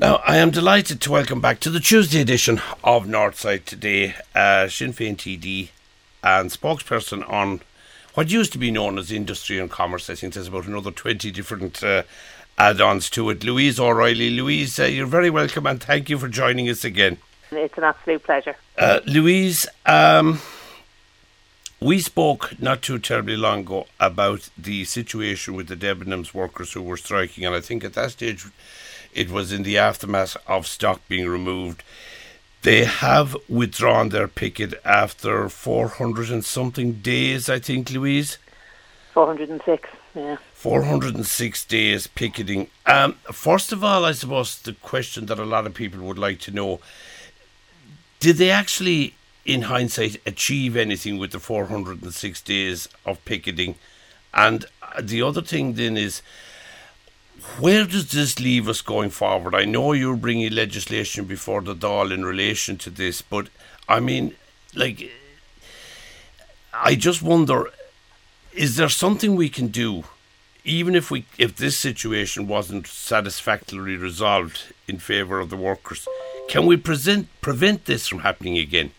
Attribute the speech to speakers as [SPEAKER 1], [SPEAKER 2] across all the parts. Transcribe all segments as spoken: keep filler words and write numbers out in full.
[SPEAKER 1] Now, I am delighted to welcome back to the Tuesday edition of Northside today, uh, Sinn Féin T D and spokesperson on what used to be known as Industry and Commerce. I think there's about another twenty different uh, add-ons to it. Louise O'Reilly. Louise, uh, you're very welcome and thank you for joining us again.
[SPEAKER 2] It's an absolute pleasure.
[SPEAKER 1] Uh, Louise, um, we spoke not too terribly long ago about the situation with the Debenhams workers who were striking, and I think at that stage it was in the aftermath of stock being removed. They have withdrawn their picket after four hundred and something days, I think, Louise?
[SPEAKER 2] four hundred and six, yeah.
[SPEAKER 1] four hundred and six days picketing. Um, first of all, I suppose the question that a lot of people would like to know, did they actually, in hindsight, achieve anything with the four hundred and six days of picketing? And the other thing then is, where does this leave us going forward? I know you're bringing legislation before the Dáil in relation to this, but I mean, like, I just wonder, is there something we can do, even if we if this situation wasn't satisfactorily resolved in favour of the workers? Can we present, prevent this from happening again?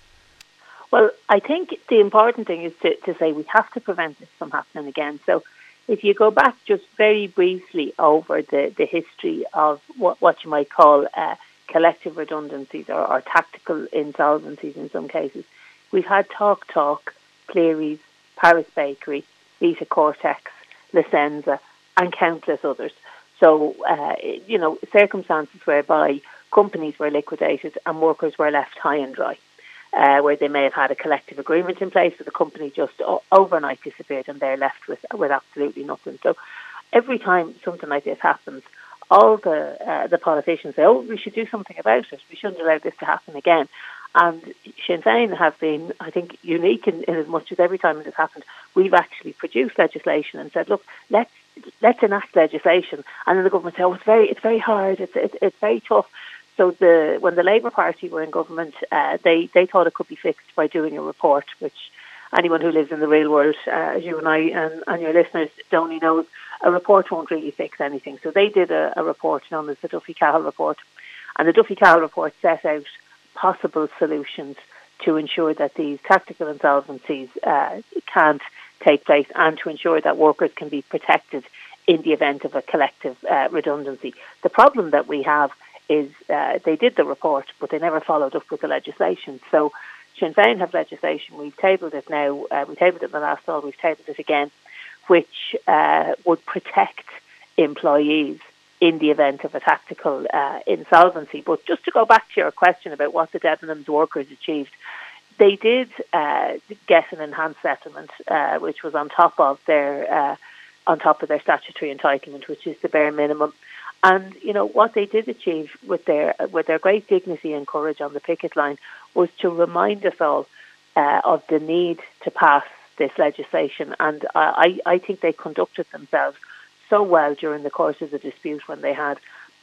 [SPEAKER 2] Well, I think the important thing is to, to say we have to prevent this from happening again. So if you go back just very briefly over the, the history of what, what you might call uh, collective redundancies or, or tactical insolvencies in some cases, we've had Talk Talk, Cleary's, Paris Bakery, Vita Cortex, Licenza and countless others. So, uh, you know, circumstances whereby companies were liquidated and workers were left high and dry. Uh, where they may have had a collective agreement in place, but the company just o- overnight disappeared and they're left with with absolutely nothing. So every time something like this happens, all the uh, the politicians say, oh, we should do something about it. We shouldn't allow this to happen again. And Sinn Féin have been, I think, unique in, in as much as every time it has happened, we've actually produced legislation and said, look, let's let's enact legislation. And then the government say, oh, it's very it's very hard, it's it's, it's very tough. So the when the Labour Party were in government, uh, they, they thought it could be fixed by doing a report, which anyone who lives in the real world, uh, as you and I and, and your listeners, Donny knows, a report won't really fix anything. So they did a, a report known as the Duffy-Cahill report. And the Duffy-Cahill report set out possible solutions to ensure that these tactical insolvencies uh, can't take place and to ensure that workers can be protected in the event of a collective uh, redundancy. The problem that we have is uh, they did the report, but they never followed up with the legislation. So Sinn Féin have legislation. We've tabled it now. Uh, we tabled it in the last Dáil. We've tabled it again, which uh, would protect employees in the event of a tactical uh, insolvency. But just to go back to your question about what the Debenhams workers achieved, they did uh, get an enhanced settlement, uh, which was on top of their uh, on top of their statutory entitlement, which is the bare minimum. And, you know, what they did achieve with their with their great dignity and courage on the picket line was to remind us all uh, of the need to pass this legislation. And I, I think they conducted themselves so well during the course of the dispute when they had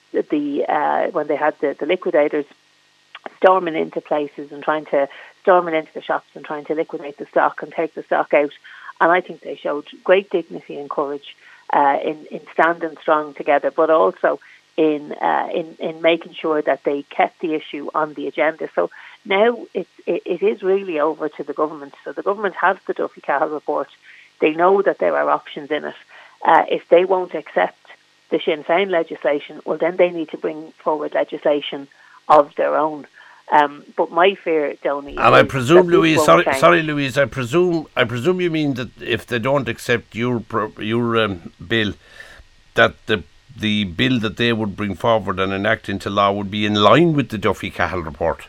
[SPEAKER 2] the uh, when they had the, the liquidators storming into places and trying to storming into the shops and trying to liquidate the stock and take the stock out. And I think they showed great dignity and courage Uh, in, in standing strong together, but also in, uh, in in making sure that they kept the issue on the agenda. So now it, it, it is really over to the government. So the government has the Duffy-Cahill report. They know that there are options in it. Uh, if they won't accept the Sinn Féin legislation, well, then they need to bring forward legislation of their own. Um, but my fear, Donny,
[SPEAKER 1] and I presume, Louise, sorry, sorry, Louise, I presume, I presume you mean that if they don't accept your your um, bill, that the the bill that they would bring forward and enact into law would be in line with the Duffy-Cahill report.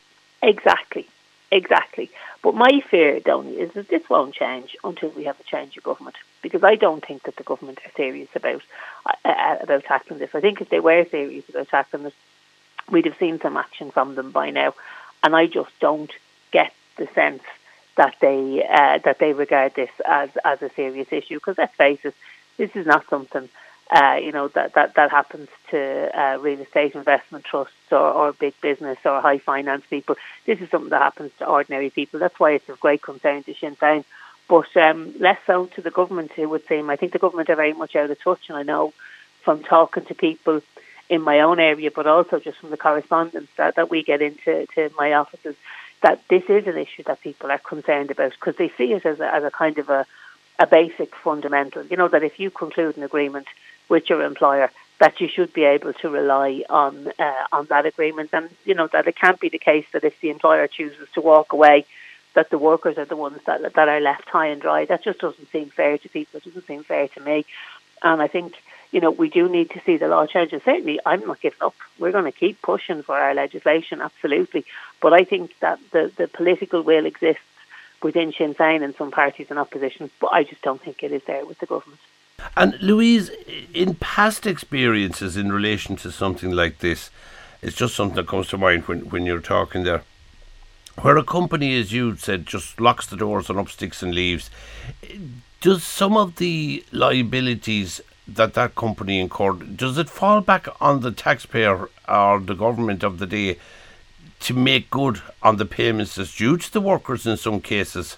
[SPEAKER 2] Exactly, exactly. But my fear, Donny, is that this won't change until we have a change of government, because I don't think that the government are serious about uh, about tackling this. I think if they were serious about tackling this, we'd have seen some action from them by now, and I just don't get the sense that they uh, that they regard this as, as a serious issue. Because let's face it, this is not something uh, you know that, that, that happens to uh, real estate investment trusts or, or big business or high finance people. This is something that happens to ordinary people. That's why it's of great concern to Sinn Féin, but um, less so to the government. It would seem. I think the government are very much out of touch, and I know from talking to people in my own area, but also just from the correspondence that, that we get into to my offices, that this is an issue that people are concerned about because they see it as a, as a kind of a, a basic fundamental. You know, that if you conclude an agreement with your employer, that you should be able to rely on uh, on that agreement, and you know that it can't be the case that if the employer chooses to walk away, that the workers are the ones that that are left high and dry. That just doesn't seem fair to people. It doesn't seem fair to me, and I think, you know, we do need to see the law change. And certainly, I'm not giving up. We're going to keep pushing for our legislation, absolutely. But I think that the, the political will exists within Sinn Féin and some parties in opposition, but I just don't think it is there with the government.
[SPEAKER 1] And Louise, in past experiences in relation to something like this, it's just something that comes to mind when, when you're talking there, where a company, as you said, just locks the doors and up sticks and leaves, does some of the liabilities that that company incurred, does it fall back on the taxpayer or the government of the day to make good on the payments that's due to the workers in some cases?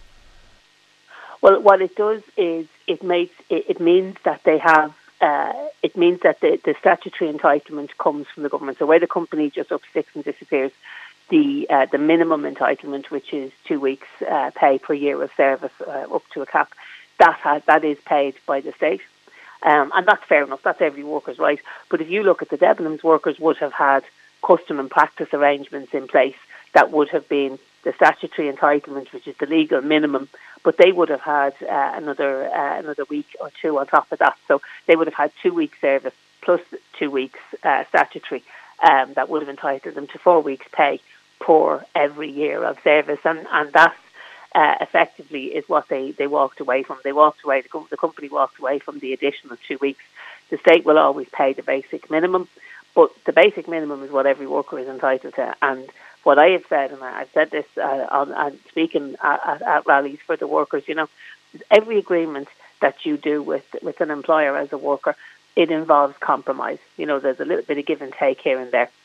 [SPEAKER 2] Well, what it does is it makes it, it means that they have uh, it means that the, the statutory entitlement comes from the government. So where the company just up sticks and disappears, the uh, the minimum entitlement, which is two weeks uh, pay per year of service uh, up to a cap, that has that is paid by the state. Um, and that's fair enough. That's every worker's right. But if you look at the Debenhams, workers would have had custom and practice arrangements in place that would have been the statutory entitlement, which is the legal minimum, but they would have had uh, another uh, another week or two on top of that. So they would have had two weeks service plus two weeks uh, statutory um, that would have entitled them to four weeks pay per every year of service. And, and that uh, effectively is what they, they walked away from. They walked away, the, com- the company walked away from the additional two weeks. The state will always pay the basic minimum, but the basic minimum is what every worker is entitled to. And what I have said, and I've said this uh, on, on speaking at, at, at rallies for the workers, you know, every agreement that you do with with an employer as a worker, it involves compromise. You know, there's a little bit of give and take here and there.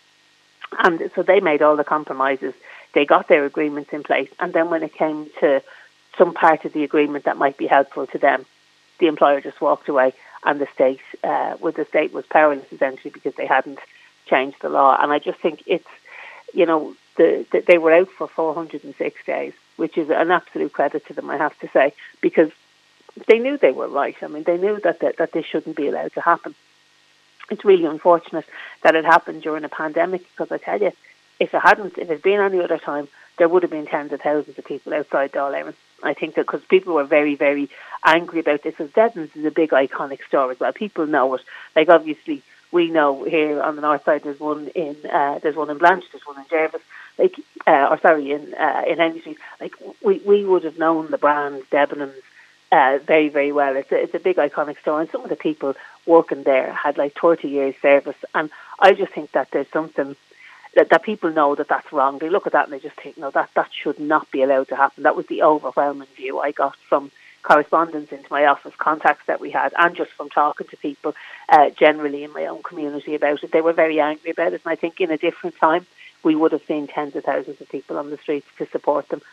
[SPEAKER 2] And so they made all the compromises. They got their agreements in place. And then when it came to some part of the agreement that might be helpful to them, the employer just walked away, and the state, uh, well, the state was powerless essentially because they hadn't changed the law. And I just think it's, you know, the, the, they were out for four hundred six days, which is an absolute credit to them, I have to say, because they knew they were right. I mean, they knew that that, that this shouldn't be allowed to happen. It's really unfortunate that it happened during a pandemic, because I tell you, if it hadn't, if it had been any other time, there would have been tens of thousands of people outside Dáil Éireann. I think that because people were very, very angry about this. Because Debenhams is a big iconic store as well. People know it. Like, obviously, we know here on the north side there's one in uh, there's one in Blanche, there's one in Jervis, like uh, or sorry in uh, in Henry Street. Like, we we would have known the brand Debenhams uh, very, very well. It's a, it's a big iconic store, and some of the people working there had like thirty years service. And I just think that there's something that, that people know that that's wrong. They look at that and they just think, no, that that should not be allowed to happen. That was the overwhelming view I got from correspondence into my office, contacts that we had, and just from talking to people uh, generally in my own community about it. They were very angry about it, and I think in a different time we would have seen tens of thousands of people on the streets to support them.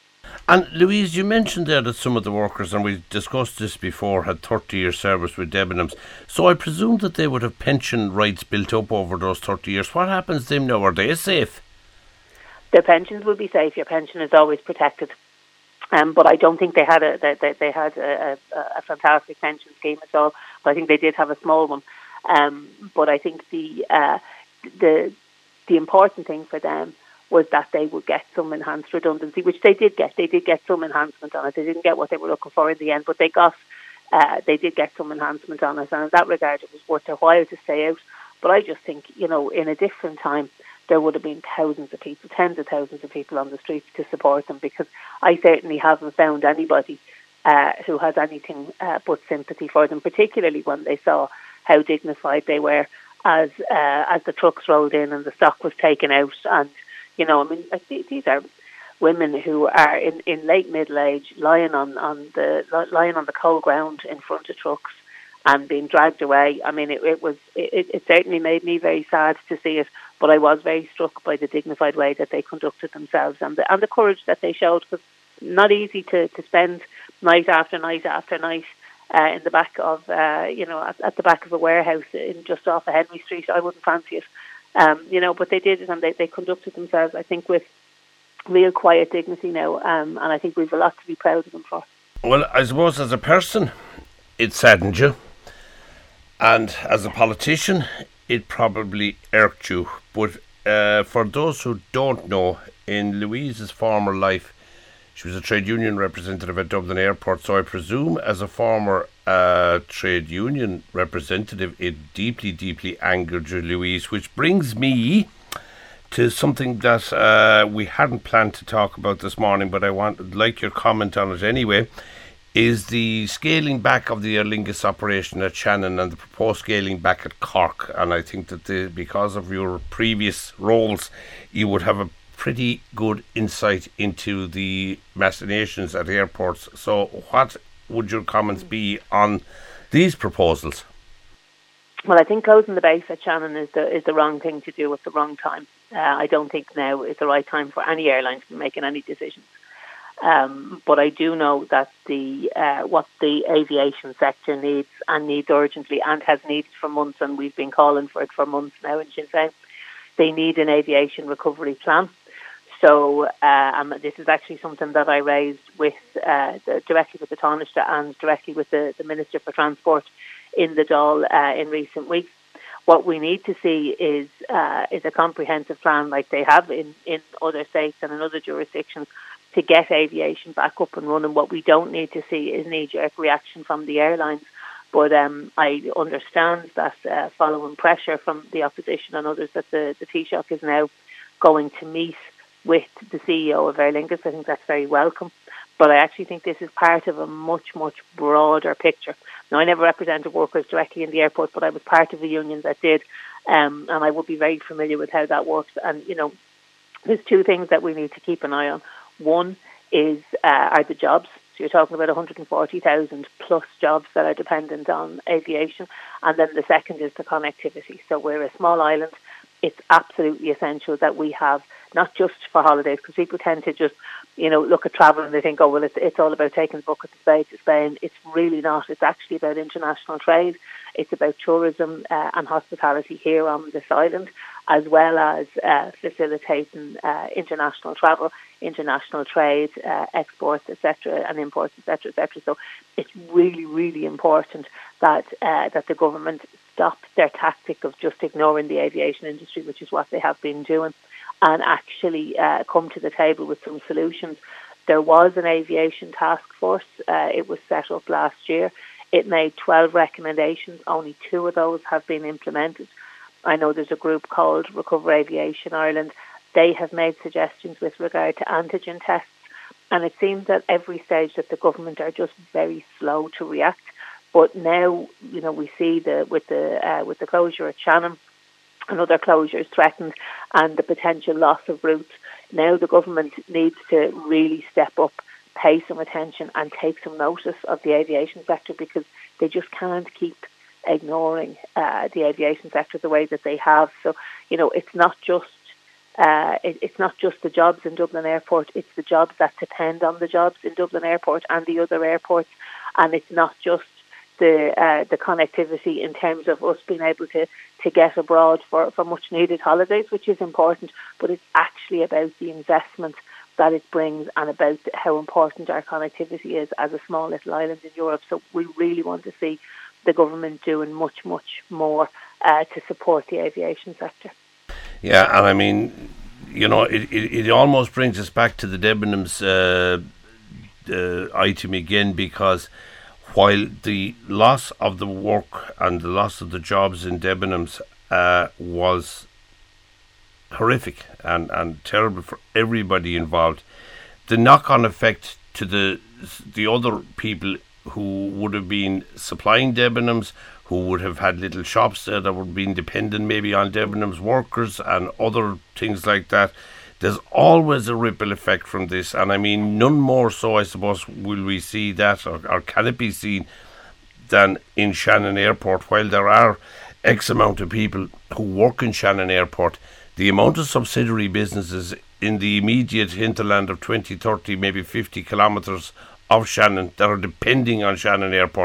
[SPEAKER 1] And Louise, you mentioned there that some of the workers, and we discussed this before, had thirty years service with Debenhams. So I presume that they would have pension rights built up over those thirty years. What happens to them now? Are they safe?
[SPEAKER 2] Their pensions will be safe. Your pension is always protected. Um, but I don't think they had a they, they had a, a, a fantastic pension scheme at all. But I think they did have a small one. Um, but I think the uh, the the important thing for them was that they would get some enhanced redundancy, which they did get. They did get some enhancement on it. They didn't get what they were looking for in the end, but they got uh, they did get some enhancement on it. And in that regard, it was worth their while to stay out. But I just think, you know, in a different time, there would have been thousands of people, tens of thousands of people on the streets to support them, because I certainly haven't found anybody uh, who has anything uh, but sympathy for them, particularly when they saw how dignified they were as uh, as the trucks rolled in and the stock was taken out. And, you know, I mean, like, these are women who are in, in late middle age, lying on, on the lying on the cold ground in front of trucks and being dragged away. I mean, it, it was it, it certainly made me very sad to see it, but I was very struck by the dignified way that they conducted themselves and the and the courage that they showed. Because not easy to, to spend night after night after night uh, in the back of, uh, you know, at, at the back of a warehouse in just off of Henry Street. I wouldn't fancy it, um, you know, but they did it, and they, they conducted themselves, I think, with real quiet dignity now, um, and I think we've a lot to be proud of them for.
[SPEAKER 1] Well, I suppose as a person, it saddened you, and as a politician, it probably irked you. But uh, for those who don't know, in Louise's former life, she was a trade union representative at Dublin Airport, so I presume as a former uh, trade union representative, it deeply, deeply angered you, Louise, which brings me to something that uh, we hadn't planned to talk about this morning, but I would like your comment on it anyway, is the scaling back of the Aer Lingus operation at Shannon and the proposed scaling back at Cork. And I think that the, because of your previous roles, you would have a pretty good insight into the machinations at airports. So what would your comments be on these proposals?
[SPEAKER 2] Well, I think closing the base at Shannon is the is the wrong thing to do at the wrong time. Uh, I don't think now is the right time for any airline to be making any decisions. Um, but I do know that the uh, what the aviation sector needs and needs urgently and has needed for months, and we've been calling for it for months now in Sinn Féin, they need an aviation recovery plan. So uh, um, this is actually something that I raised with uh, the, directly with the Taoiseach and directly with the, the Minister for Transport in the Dáil uh, in recent weeks. What we need to see is uh, is a comprehensive plan like they have in, in other states and in other jurisdictions to get aviation back up and running. What we don't need to see is knee-jerk reaction from the airlines. But um, I understand that uh, following pressure from the opposition and others that the, the Taoiseach is now going to meet with the C E O of Aer Lingus. I think that's very welcome. But I actually think this is part of a much, much broader picture. Now, I never represented workers directly in the airport, but I was part of the union that did, um, and I would be very familiar with how that works. And, you know, there's two things that we need to keep an eye on. One is uh, are the jobs. So you're talking about one hundred forty thousand plus jobs that are dependent on aviation. And then the second is the connectivity. So we're a small island. It's absolutely essential that we have, not just for holidays, because people tend to just, you know, look at travel and they think, oh, well, it's, it's all about taking the bucket to Spain to Spain. It's really not. It's actually about international trade. It's about tourism uh, and hospitality here on this island, as well as uh, facilitating uh, international travel, international trade, uh, exports, et cetera, and imports, et cetera, et cetera. So it's really, really important that uh, that the government stop their tactic of just ignoring the aviation industry, which is what they have been doing, and actually uh, come to the table with some solutions. There was an aviation task force. Uh, it was set up last year. It made twelve recommendations. Only two of those have been implemented. I know there's a group called Recover Aviation Ireland. They have made suggestions with regard to antigen tests. And it seems at every stage that the government are just very slow to react. But now, you know, we see the with the uh, with the closure at Shannon and other closures threatened and the potential loss of routes, now the government needs to really step up, pay some attention and take some notice of the aviation sector, because they just can't keep ignoring uh, the aviation sector the way that they have. So, you know, it's not just uh, it, it's not just the jobs in Dublin Airport, it's the jobs that depend on the jobs in Dublin Airport and the other airports. And it's not just the uh, the connectivity in terms of us being able to, to get abroad for, for much needed holidays, which is important, but it's actually about the investment that it brings and about how important our connectivity is as a small little island in Europe. So we really want to see the government doing much, much more uh, to support the aviation sector.
[SPEAKER 1] Yeah, and I mean, you know, it, it, it almost brings us back to the Debenhams uh, uh, item again, because while the loss of the work and the loss of the jobs in Debenhams uh, was horrific and, and terrible for everybody involved, the knock-on effect to the the other people who would have been supplying Debenhams, who would have had little shops there that would have been dependent maybe on Debenhams workers and other things like that, there's always a ripple effect from this. And I mean, none more so, I suppose, will we see that, or, or can it be seen, than in Shannon Airport. While there are X amount of people who work in Shannon Airport, the amount of subsidiary businesses in the immediate hinterland of twenty, thirty, maybe fifty kilometres of Shannon that are depending on Shannon Airport,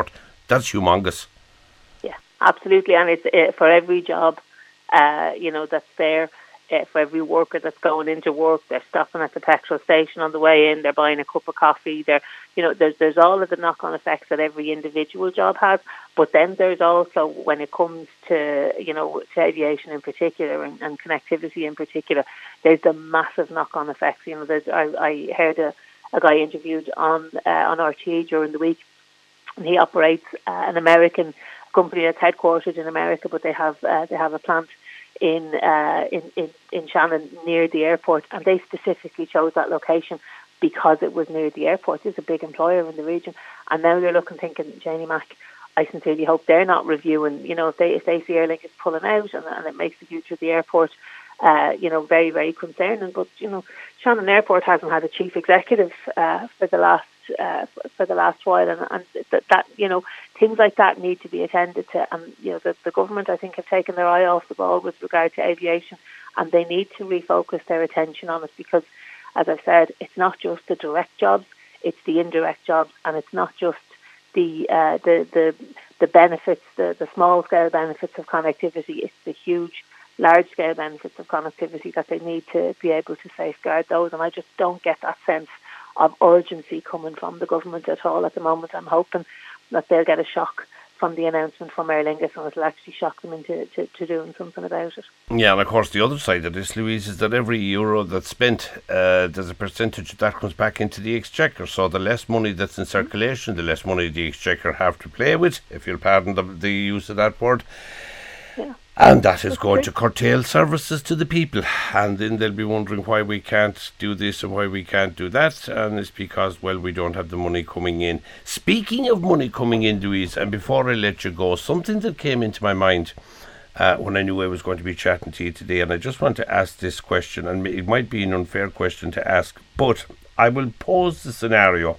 [SPEAKER 1] that's humongous.
[SPEAKER 2] Yeah, absolutely. And it's uh, for every job, uh, you know, that's there. Uh, for every worker that's going into work, they're stopping at the petrol station on the way in. They're buying a cup of coffee. They're, you know, there's there's all of the knock-on effects that every individual job has. But then there's also, when it comes to, you know, to aviation in particular and, and connectivity in particular, there's the massive knock-on effects. You know, there's I, I heard a, a guy interviewed on uh, on R T E during the week, and he operates uh, an American company that's headquartered in America, but they have uh, they have a plant in, uh, in in in Shannon near the airport, and they specifically chose that location because it was near the airport. It's a big employer in the region, and now they're looking, thinking, Janie Mac, I sincerely hope they're not reviewing. You know, if they if they see Airlink is pulling out, and, and it makes the future of the airport, uh, you know, very very concerning. But you know, Shannon Airport hasn't had a chief executive uh, for the last uh, for the last while, and, and that, that you know. Things like that need to be attended to, and you know the, the government, I think, have taken their eye off the ball with regard to aviation, and they need to refocus their attention on it because, as I've said, it's not just the direct jobs, it's the indirect jobs, and it's not just the uh, the the the benefits, the, the small scale benefits of connectivity. It's the huge, large scale benefits of connectivity that they need to be able to safeguard those, and I just don't get that sense of urgency coming from the government at all at the moment. I'm hoping that they'll get a shock from the announcement from Aer Lingus, and it'll actually shock them into to, to doing something about it.
[SPEAKER 1] Yeah, and of course the other side of this, Louise, is that every euro that's spent, uh, there's a percentage of that comes back into the exchequer. So the less money that's in circulation, the less money the exchequer have to play with, if you'll pardon the, the use of that word.
[SPEAKER 2] Yeah.
[SPEAKER 1] And that is going to curtail services to the people. And then they'll be wondering why we can't do this and why we can't do that. And it's because, well, we don't have the money coming in. Speaking of money coming in, Louise, and before I let you go, something that came into my mind uh, when I knew I was going to be chatting to you today, and I just want to ask this question, and it might be an unfair question to ask, but I will pose the scenario.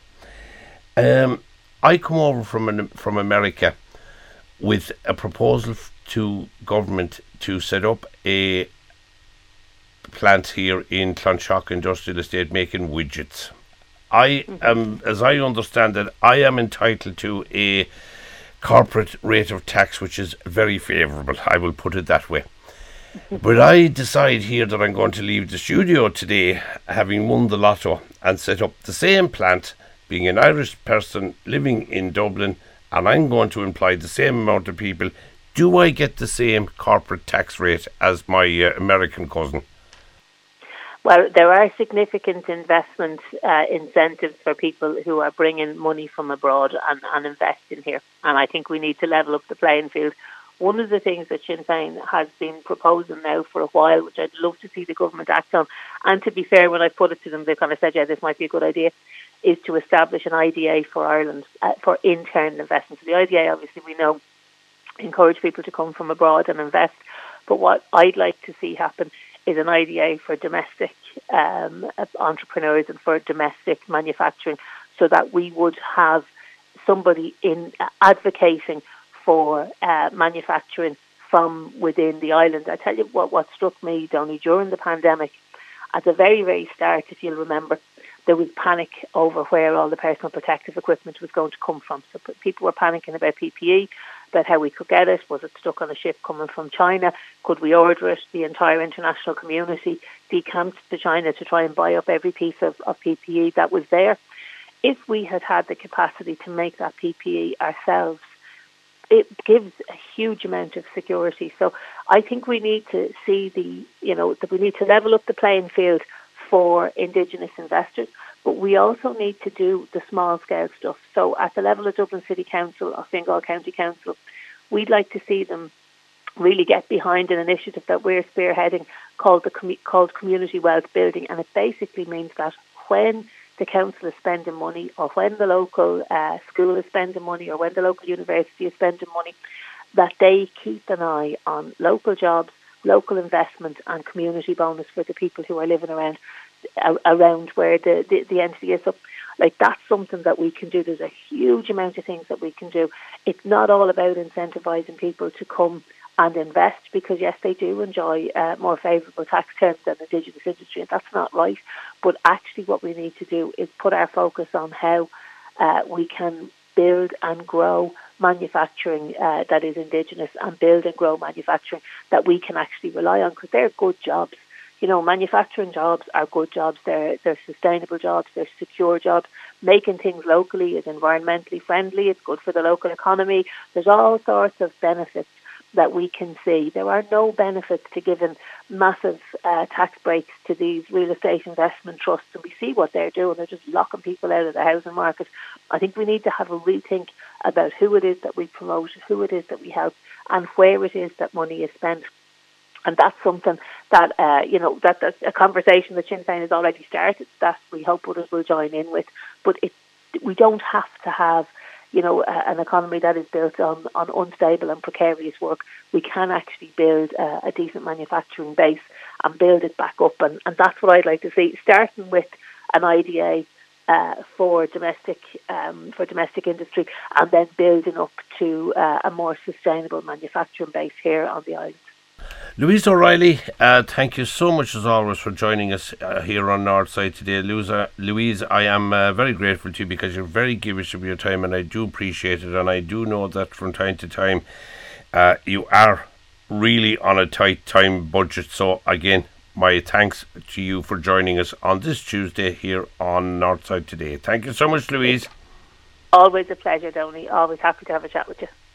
[SPEAKER 1] Um, I come over from an, from America with a proposal f- to government to set up a plant here in Clonshock Industrial Estate making widgets. I am, as I understand it, I am entitled to a corporate rate of tax which is very favourable, I will put it that way. But I decide here that I'm going to leave the studio today having won the lotto and set up the same plant, being an Irish person living in Dublin, and I'm going to employ the same amount of people. Do I get the same corporate tax rate as my uh, American cousin?
[SPEAKER 2] Well, there are significant investment uh, incentives for people who are bringing money from abroad and, and investing here. And I think we need to level up the playing field. One of the things that Sinn Féin has been proposing now for a while, which I'd love to see the government act on, and to be fair, when I put it to them, they kind of said, yeah, this might be a good idea, is to establish an I D A for Ireland uh, for internal investment. So the I D A, obviously, we know, encourage people to come from abroad and invest. But what I'd like to see happen is an I D A for domestic um, entrepreneurs and for domestic manufacturing, so that we would have somebody in uh, advocating for uh, manufacturing from within the island. I tell you what, what struck me, Donny, during the pandemic, at the very, very start, if you'll remember, there was panic over where all the personal protective equipment was going to come from. So people were panicking about P P E, about how we could get it. Was it stuck on a ship coming from China? Could we order it? The entire international community decamped to China to try and buy up every piece of, of P P E that was there. If we had had the capacity to make that P P E ourselves, it gives a huge amount of security. So I think we need to see the, you know, that we need to level up the playing field for Indigenous investors, but we also need to do the small scale stuff. So at the level of Dublin City Council or Fingal County Council, we'd like to see them really get behind an initiative that we're spearheading called the com- called Community Wealth Building, and it basically means that when the council is spending money, or when the local uh, school is spending money, or when the local university is spending money, that they keep an eye on local jobs, local investment and community bonus for the people who are living around around where the, the, the entity is. So, like, that's something that we can do. There's a huge amount of things that we can do. It's not all about incentivising people to come and invest, because yes, they do enjoy uh, more favourable tax terms than Indigenous industry, and that's not right. But actually what we need to do is put our focus on how uh, we can build and grow manufacturing uh, that is indigenous and build and grow manufacturing that we can actually rely on, because they're good jobs. You know, manufacturing jobs are good jobs. They're they're sustainable jobs. They're secure jobs. Making things locally is environmentally friendly. It's good for the local economy. There's all sorts of benefits that we can see. There are no benefits to giving massive uh, tax breaks to these real estate investment trusts, and we see what they're doing. They're just locking people out of the housing market. I think we need to have a rethink about who it is that we promote, who it is that we help, and where it is that money is spent. And that's something that, uh, you know, that, that's a conversation that Sinn Féin has already started, that we hope others will join in with. But it, we don't have to have, you know, uh, an economy that is built on, on unstable and precarious work. We can actually build uh, a decent manufacturing base and build it back up. And, and that's what I'd like to see, starting with an I D A uh, for domestic um, for domestic industry, and then building up to uh, a more sustainable manufacturing base here on the island.
[SPEAKER 1] Louise O'Reilly, uh, thank you so much as always for joining us uh, here on Northside today. Louise, uh, Louise I am uh, very grateful to you because you're very giving of your time, and I do appreciate it, and I do know that from time to time uh, you are really on a tight time budget. So again, my thanks to you for joining us on this Tuesday here on Northside today. Thank you so much, Louise.
[SPEAKER 2] Always a pleasure, Donny. Always happy to have a chat with you.